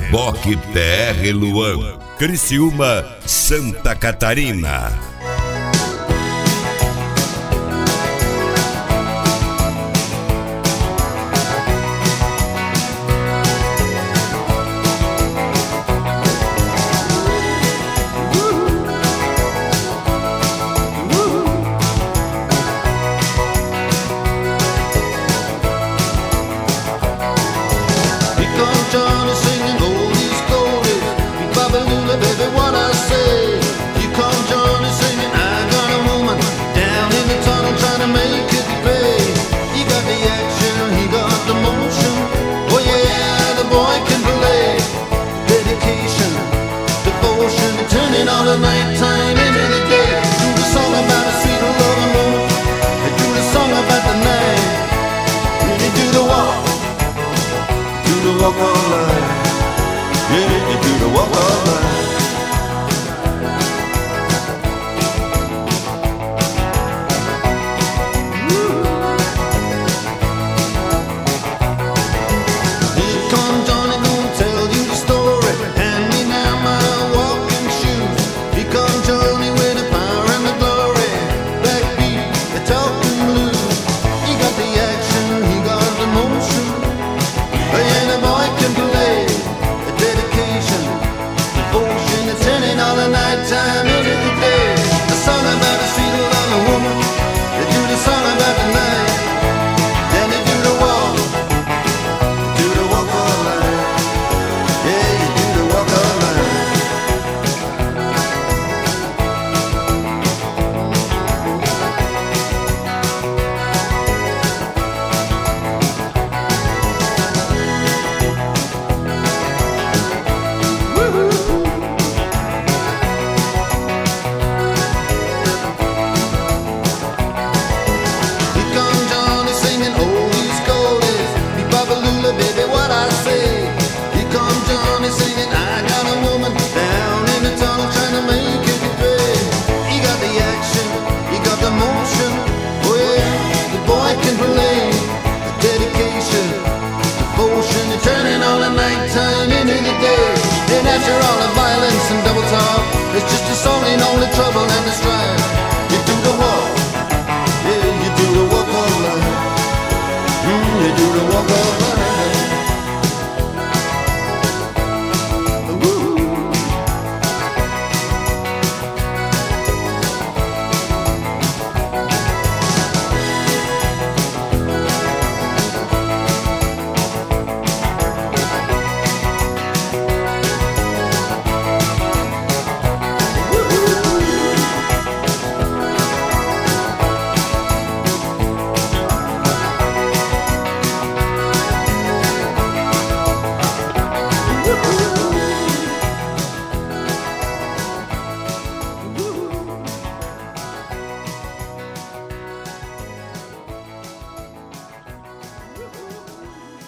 Reboque PR Luan, Criciúma, Santa Catarina. Johnny singing oldies, goldies, Baba-Lula, baby, what I say. Here come Johnny singing, I got a woman down in the tunnel trying to make it pay. He got the action, he got the motion. Oh yeah, the boy can play. Dedication, devotion, turning all the nighttime into the day. Do the song about a sweet loving woman, and do the song about the night. When you do the walk, do the walk all night. Yeah, you do the walk all night. Here come Johnny, gonna tell you the story. Hand me now my walking shoes. Here come Johnny with the power and the glory. Backbeat, the talking blues. He got the action, he got the motion. Yeah, the boy can play. A dedication, devotion, it's turning all the nighttime into the day. A song about a sweet loving woman. They do the song about the night. Then they do the walk all night. Yeah, you do the walk all night. Here come Johnny singing oldies, goldies, me Baba-Lula, baby, what I say. Here come Johnny singing, I got a woman down in the tunnel trying to make it pay. He got the action, he got the motion. Oh yeah, the boy can play. The dedication, devotion, and turning all the nighttime into the day. And after all the violence and double talk, it's just a song in all the trouble and the strife. You do the walk, yeah, you do the walk all night. You do the walk all night.